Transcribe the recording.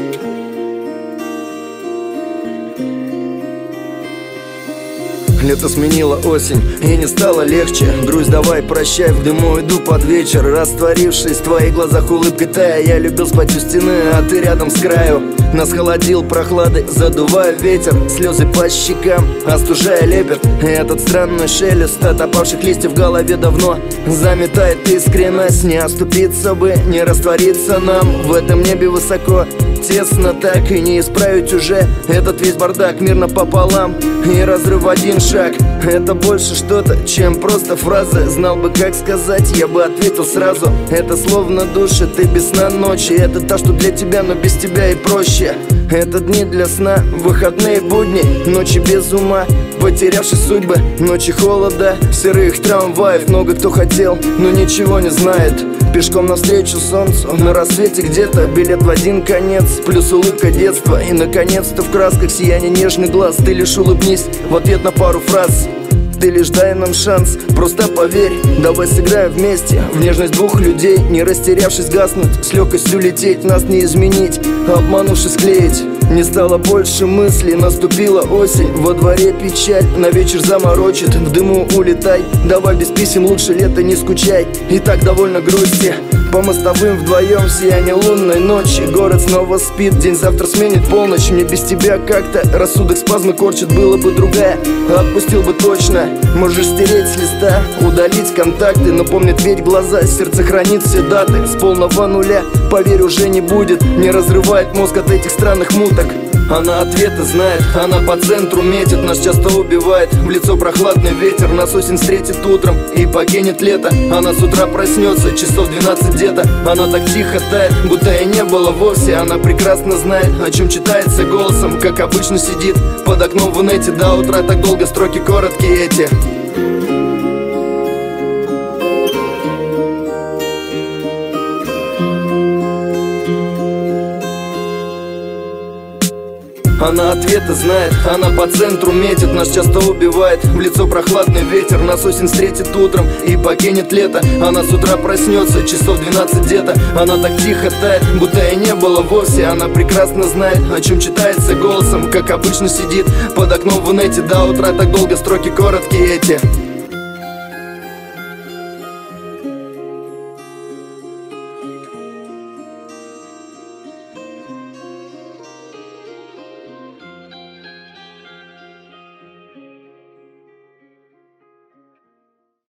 Лето сменило осень, и не стало легче. Грусть давай прощай, в дыму иду под вечер. Растворившись в твоих глазах улыбкой тая. Я любил спать у стены, а ты рядом с краю. Нас холодил прохладой, задувая ветер. Слезы по щекам, остужая лепет. И этот странный шелест от опавших листьев в голове давно заметает искренность. Не оступиться бы, не раствориться нам в этом небе высоко. Тесно так и не исправить уже этот весь бардак мирно пополам. И разрыв в один шаг — это больше что-то, чем просто фразы. Знал бы, как сказать, я бы ответил сразу. Это словно душит и без сна ночи. Это та, что для тебя, но без тебя и проще. Это дни для сна, выходные будни, ночи без ума, потерявшие судьбы, ночи холода, серых трамваев. Много кто хотел, но ничего не знает. Пешком навстречу солнцу, на рассвете где-то билет в один конец, плюс улыбка детства. И наконец-то в красках сияние нежных глаз. Ты лишь улыбнись в ответ на пару фраз. Ты лишь дай нам шанс, просто поверь. Давай сыграем вместе в нежность двух людей. Не растерявшись гаснуть, с легкостью лететь. Нас не изменить, обманувшись клеить. Не стало больше мыслей, наступила осень. Во дворе печаль, на вечер заморочит. В дыму улетай, давай без писем, лучше лето не скучай. И так довольно грусти. По мостовым вдвоем в сиянии лунной ночи. Город снова спит, день завтра сменит полночь. Мне без тебя как-то рассудок спазмы корчит. Было бы другая, отпустил бы точно. Можешь стереть с листа, удалить контакты, но помнит ведь глаза, сердце хранит все даты. С полного нуля, поверь, уже не будет. Не разрывает мозг от этих странных муток. Она ответы знает, она по центру метит. Нас часто убивает, в лицо прохладный ветер. Нас осень встретит утром и покинет лето. Она с утра проснется, часов 12 где-то. Она так тихо тает, будто и не было вовсе. Она прекрасно знает, о чем читается голосом. Как обычно сидит под окном в инете до утра. Так долго строки короткие эти. Она ответы знает, она по центру метит. Нас часто убивает, в лицо прохладный ветер. Нас осень встретит утром и покинет лето. Она с утра проснется, часов 12 где-то. Она так тихо тает, будто и не было вовсе. Она прекрасно знает, о чем читается голосом. Как обычно сидит под окном в инете до утра. Так долго строки короткие эти.